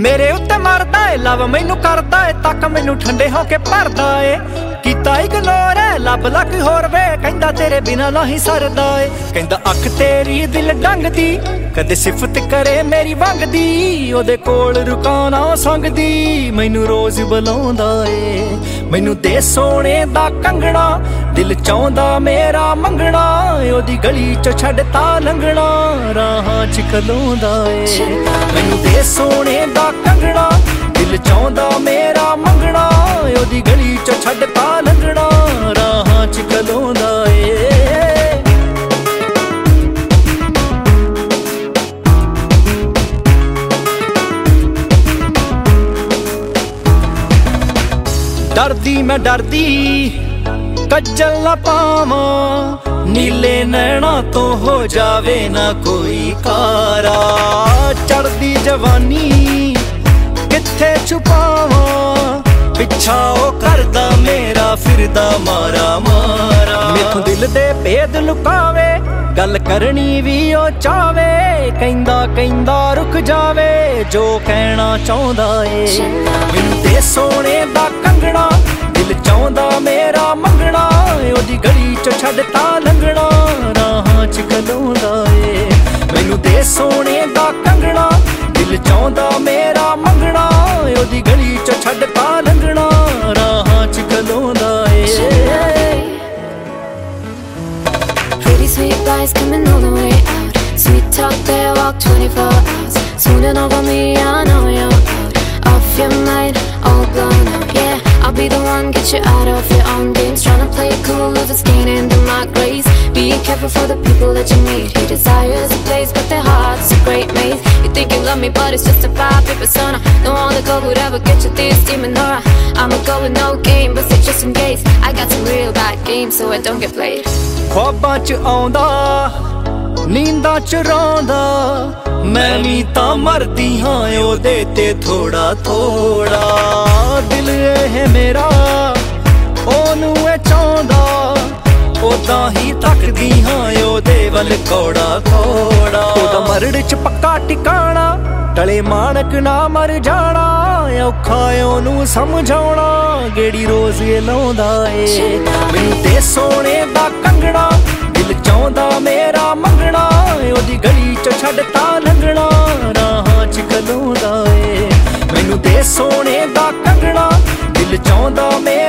मेरे उत्ते मरदा ए लव मैनू करदा ए तक मैनू ठंडे होके भरदा ए कीता इग्नोर है लब लग होर वे कहंदा तेरे बिना नहीं सरदा ए कहंदा अख तेरी दिल डंगदी कदे सिफत करे मेरी वंगदी ओदे कोल रुकाना संगदी मैनू रोज बुलाउंदा ए मैनू दे सोने दा कंगना दिल चाहुंदा मेरा मंगना ओदी गली च छड्डता लंघना राहां च खलोंदा ए मैनू दे सोने दा कंगना दिल चाहुंदा मेरा मंगना ओदी गली च छड्डता लंघना राहां च खलोंदा ए डरदी मैं डरदी कज्जल ना पावा नीले नैना तो हो जावे ना कोई कारा चढ़दी जवानी किथे छुपावा पिछा ओ करदा मेरा फिरदा मारा मारा मैथों दिल दे भेद लुकावे गल करनी भी ओ चावे कहंदा कहंदा रुक जावे जो कहना चाहुंदा ए मैनू दे सोने दा कंगना दिल चाहुंदा मेरा मंगना ओदी गली च छड्डता लंघना राहां च खलोंदा ए मैनू दे सोने दा कंगना दिल चाहुंदा मेरा मंगना ओदी गली च छड्डता लंघना राहां च खलोंदा ए Pretty sweet guys coming all the way out. Sweet talk, they walk 24 hours. Swooning over me, I know you're out of your mind, all blown out, yeah. I'll be the one, get you out of your own games. Tryna play it cool, losing skin into my grace. Be careful for the people that you meet. He desires a place, but their heart's a great maze. You think you love me, but it's just a vibe, persona. No other girl would ever get you this demon aura. I'ma go with no game, but say just in case. I got some real bad games, so I don't get played. ख्वाबां च आउंदा नींदां च रौंदा मैं भी तां मरदी हां ओदे ते थोड़ा थोड़ा दिल ए मेरा ओनू ए चाहुंदा ओदां ही तकदी हां ओदे वल कौड़ा कौड़ा ओदा मरड़ च पक्का टिकाणा टले माणक ना मर जाना औखा ओनू समझाउणा गेड़ी रोज ए लाउंदा ए मैनू ते सोने दा कंगना दिल चाहुंदा मेरा मंगना ओदी गली च छड्डता लंघना राहां च खलोंदा ए मैनू ते सोने दा कंगना दिल चाहुंदा मेरा